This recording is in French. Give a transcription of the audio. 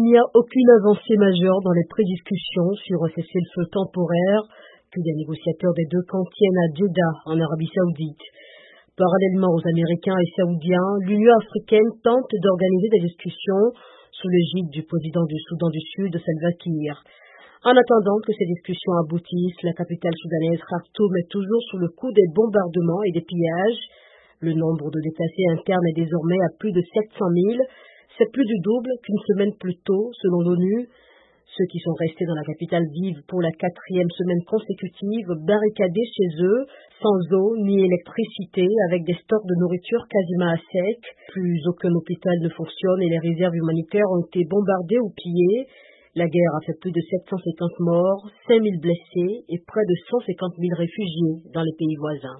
n'y a aucune avancée majeure dans les prédiscussions sur un cessez-le-feu temporaire que les négociateurs des deux camps tiennent à Jeddah, en Arabie Saoudite. Parallèlement aux Américains et Saoudiens, l'Union africaine tente d'organiser des discussions sous l'égide du président du Soudan du Sud, Salva Kiir. En attendant que ces discussions aboutissent, la capitale soudanaise Khartoum est toujours sous le coup des bombardements et des pillages. Le nombre de déplacés internes est désormais à plus de 700 000. C'est plus du double qu'une semaine plus tôt, selon l'ONU. Ceux qui sont restés dans la capitale vivent pour la 4e semaine consécutive barricadés chez eux, sans eau ni électricité, avec des stocks de nourriture quasiment à sec. Plus aucun hôpital ne fonctionne et les réserves humanitaires ont été bombardées ou pillées. La guerre a fait plus de 750 morts, 5 000 blessés et près de 150 000 réfugiés dans les pays voisins.